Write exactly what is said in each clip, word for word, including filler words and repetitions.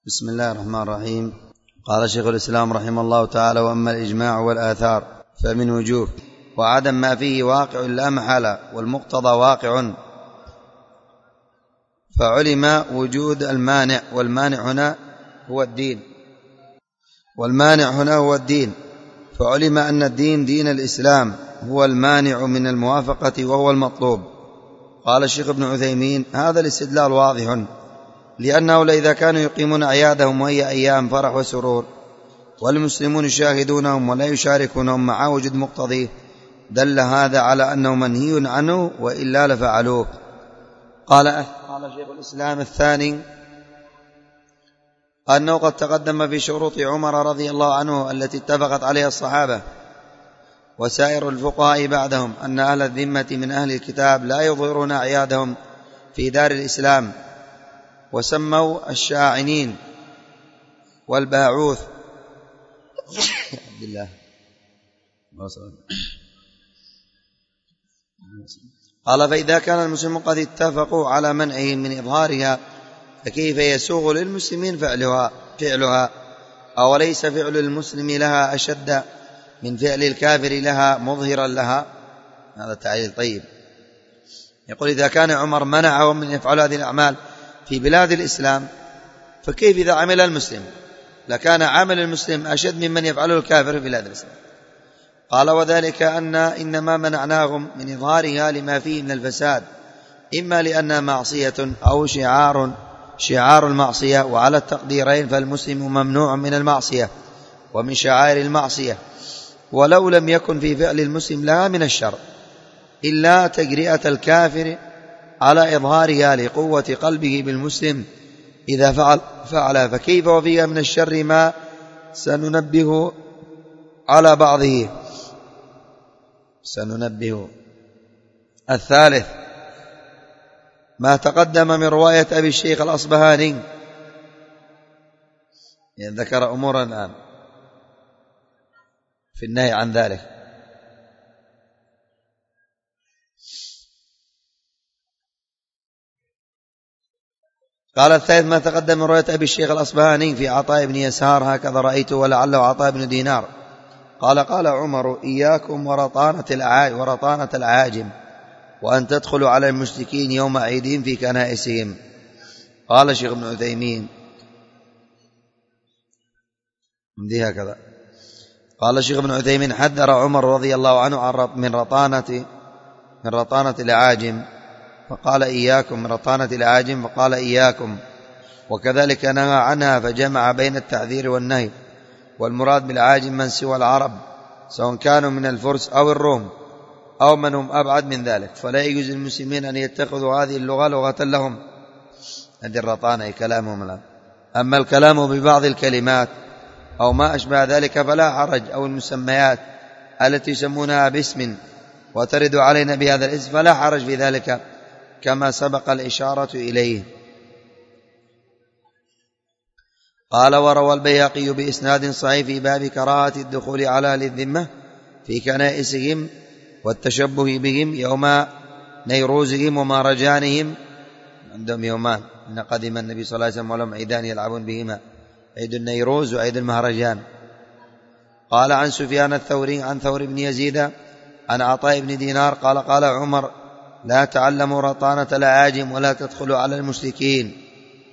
بسم الله الرحمن الرحيم. قال شيخ الإسلام رحمه الله تعالى: وأما الإجماع والآثار فمن وجوه، وعدم ما فيه واقع لا محالة، والمقتضى واقع، فعلم وجود المانع، والمانع هنا هو الدين والمانع هنا هو الدين فعلم أن الدين دين الإسلام هو المانع من الموافقة وهو المطلوب. قال الشيخ ابن عثيمين: هذا الاستدلال واضح، لأنه إذا كانوا يقيمون أعيادهم وهي أيام فرح وسرور، والمسلمون يشاهدونهم ولا يشاركونهم مع وجود مقتضيه، دل هذا على أنه منهي عنه، وإلا لفعلوه. قال قال شيخ الإسلام: الثاني أنه قد تقدم في شروط عمر رضي الله عنه التي اتفقت عليها الصحابة وسائر الفقهاء بعدهم أن أهل الذمة من أهل الكتاب لا يظهرون أعيادهم في دار الإسلام، وسموا الشاعنين والباعوث عبد الله. قال: فإذا كان المسلمون قد اتفقوا على منعهم من إظهارها، فكيف يسوغ للمسلمين فعلها فعلها أوليس فعل المسلم لها أشد من فعل الكافر لها مظهرا لها؟ هذا تعليل طيب. يقول: إذا كان عمر منعهم من يفعل هذه الأعمال في بلاد الإسلام، فكيف إذا عمل المسلم؟ لكان عمل المسلم أشد ممن يفعله الكافر في بلاد الإسلام. قال: وذلك أن إنما منعناهم من إظهارها لما فيه من الفساد، إما لأنها معصية أو شعار شعار المعصية، وعلى التقديرين فالمسلم ممنوع من المعصية ومن شعائر المعصية، ولو لم يكن في فعل المسلم لها من الشر إلا تجرئة الكافر على إظهارها لقوة قلبه بالمسلم إذا فعل, فعل فكيف وفيها من الشر ما سننبه على بعضه سننبه الثالث ما تقدم من رواية أبي الشيخ الأصبهاني، يعني ذكر أمورا الآن في النهي عن ذلك. قال: الثالث ما تقدم من رواية أبي الشيخ الأصبهاني في عطاء بن يسار هكذا رأيته، ولعله عطاء بن دينار. قال: قال عمر: إياكم ورطانة العاجم, ورطانة العاجم وأن تدخلوا على المشركين يوم عيدهم في كنائسهم. قال الشيخ ابن عثيمين هكذا قال الشيخ ابن عثيمين: حذر عمر رضي الله عنه من رطانة من رطانة العاجم فقال إياكم من رطانة العاجم فقال إياكم، وكذلك نهى عنها، فجمع بين التحذير والنهي. والمراد بالعاجم من سوى العرب، سواء كانوا من الفرس أو الروم أو من هم أبعد من ذلك، فلا يجوز للمسلمين أن يتخذوا هذه اللغة لغة لهم. هذه الرطانة كلامهم الآن. أما الكلام ببعض الكلمات أو ما أشبه ذلك فلا حرج، أو المسميات التي يسمونها باسم وترد علينا بهذا الاسم فلا حرج في ذلك، كما سبق الإشارة إليه. قال: وروى البيهقي بإسناد صحيح في باب كراهة الدخول على أهل الذمة في كنائسهم والتشبه بهم يوم نيروزهم ومهرجانهم. عندهم يومان، إن قدم النبي صلى الله عليه وسلم ولهم عيدان يلعبون بهما، عيد النيروز وعيد المهرجان. قال: عن سفيان الثوري عن ثور بن يزيد عن عطاء بن دينار قال: قال عمر: لا تعلموا رطانة العاجم ولا تدخلوا على المشركين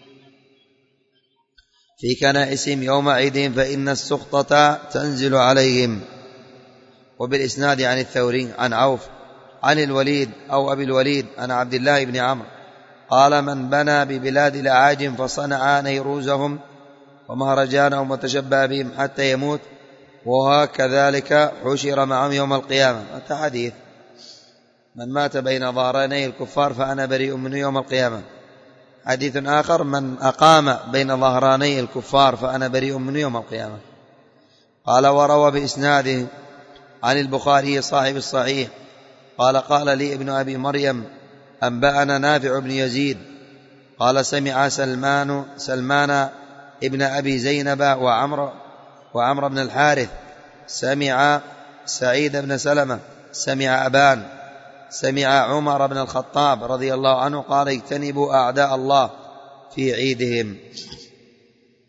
في كنائسهم يوم عيدهم، فإن السخطة تنزل عليهم. وبالإسناد عن الثوري عن عوف عن الوليد أو أبي الوليد عن عبد الله بن عمرو قال: من بنى ببلاد الأعاجم فصنع نيروزهم ومهرجانهم وتشبه بهم حتى يموت، وهكذلك حشر معهم يوم القيامة. هذا حديث: من مات بين ظهراني الكفار فأنا بريء منه يوم القيامة. حديث آخر: من أقام بين ظهراني الكفار فأنا بريء منه يوم القيامة. قال: وروى بإسناده عن البخاري صاحب الصحيح قال: قال لي ابن أبي مريم أنبأنا نافع بن يزيد قال: سمع سلمان سلمان ابن أبي زينب وعمر وعمر بن الحارث، سمع سعيد بن سلمة، سمع أبان، سمع عمر بن الخطاب رضي الله عنه قال: اجتنبوا أعداء الله في عيدهم.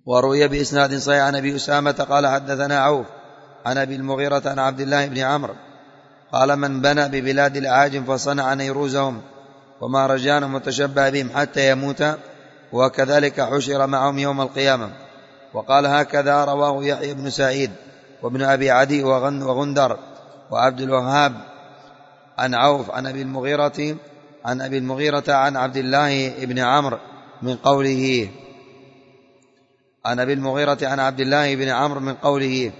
وروي بإسناد صحيح عن أبي أسامة قال حدثنا عوف عن أبي المغيرة عن عبد الله بن عمرو قال من بنى ببلاد الأعاجم فصنع نيروزهم ومهرجانهم وتشبه بهم حتى يموت وكذلك حشر معهم يوم القيامة. وقال هكذا رواه يحيى بن سعيد وابن أبي عدي وغندر وعبد الوهاب عن عوف عن أبي المغيرة عن أبي المغيرة عن عبد الله بن عمرو من قوله عن أبي المغيرة عن عبد الله بن عمرو من قوله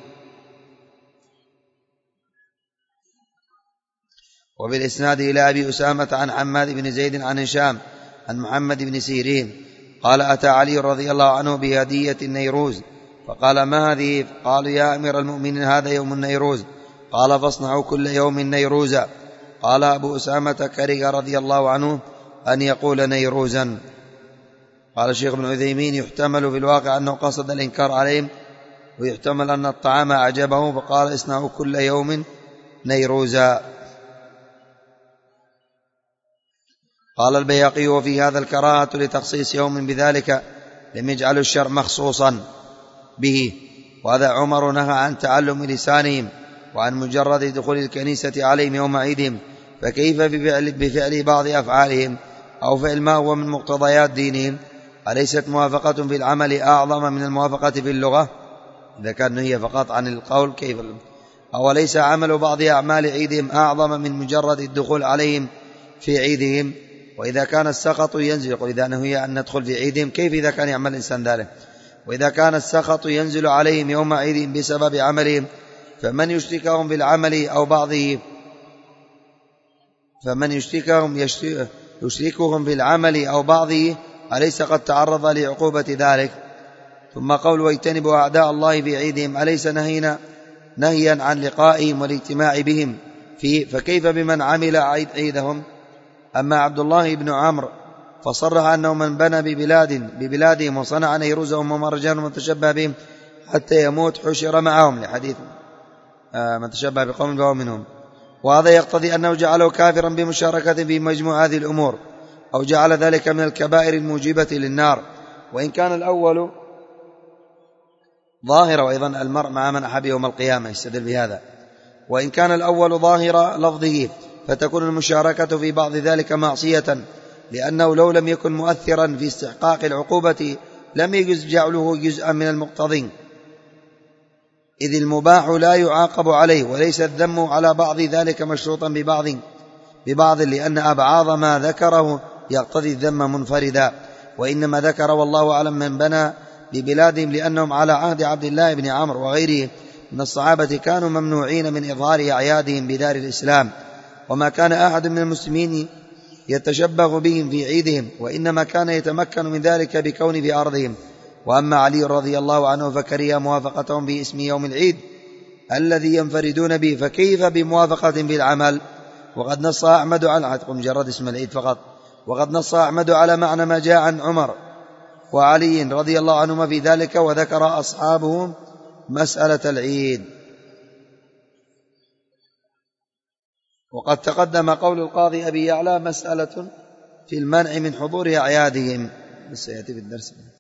وبالإسناد إلى أبي أسامة عن حماد بن زيد عن هشام عن محمد بن سيرين قال أتى علي رضي الله عنه بهدية النيروز فقال ما هذه؟ قال يا أمير المؤمنين هذا يوم النيروز. قال فاصنعوا كل يوم نيروزا. قال أبو أسامة كره رضي الله عنه أن يقول نيروزا. قال الشيخ ابن عثيمين يحتمل في الواقع أنه قصد الإنكار عليهم ويحتمل أن الطعام أعجبه فقال اصنعوا كل يوم نيروزا. قال البيهقي وفي هذا الكراهة لتخصيص يوم بذلك لم يجعلوا الشرع مخصوصا به. وهذا عمر نهى عن تعلم لسانهم وعن مجرد دخول الكنيسة عليهم يوم عيدهم، فكيف بفعل, بفعل بعض أفعالهم أو فعل ما هو من مقتضيات دينهم؟ أليست موافقة في العمل أعظم من الموافقة في اللغة؟ إذا كان هي فقط عن القول كيف؟ أو ليس عمل بعض أعمال عيدهم أعظم من مجرد الدخول عليهم في عيدهم؟ وإذا كان السخط ينزل، وإذا نهي أن ندخل في عيدهم كيف إذا كان يعمل الإنسان ذلك؟ وإذا كان السخط ينزل عليهم يوم عيدهم بسبب عملهم فمن يشركهم بالعمل أو بعضه فمن يشركهم يشركهم بالعمل أو بعضه أليس قد تعرض لعقوبة ذلك؟ ثم قول ويجتنبوا أعداء الله في عيدهم أليس نهينا نهيا عن لقائهم والاجتماع بهم فيه؟ فكيف بمن عمل عيد عيدهم؟ أما عبد الله بن عمرو فصرح أنه من بنى ببلاد ببلادهم وصنع نيروزهم ومهرجانهم وتشبه بهم حتى يموت حشر معهم، لحديث آه من تشبه بقوم فهو منهم. وهذا يقتضي أنه جعله كافرا بمشاركة في مجموع هذه الأمور أو جعل ذلك من الكبائر الموجبة للنار. وإن كان الأول ظاهرا، وأيضا المرء مع من أحب يوم القيامة يستدل بهذا، وإن كان الأول ظاهر لفظه فتكون المشاركة في بعض ذلك معصية، لأنه لو لم يكن مؤثرا في استحقاق العقوبة لم يجز جعله جزءا من المقتضين، إذ المباح لا يعاقب عليه، وليس الذم على بعض ذلك مشروطا ببعض ببعض لأن أبعاض ما ذكره يقتضي الذم منفردا. وإنما ذكر والله أعلم من بنى ببلادهم لأنهم على عهد عبد الله بن عمرو وغيره من الصحابة كانوا ممنوعين من إظهار أعيادهم بدار الإسلام، وما كان أحد من المسلمين يتشبه بهم في عيدهم، وإنما كان يتمكن من ذلك بكون في أرضهم. وأما علي رضي الله عنه فكره موافقتهم باسم يوم العيد الذي ينفردون به، فكيف بموافقة بالعمل؟ وقد نص أحمد على مجرد اسم العيد فقط، وقد نص أحمد على معنى ما جاء عن عمر وعلي رضي الله عنهما في ذلك، وذكر أصحابهم مسألة العيد. وقد تقدم قول القاضي أبي يعلى مسألة في المنع من حضور أعيادهم، بس سيأتي في الدرس.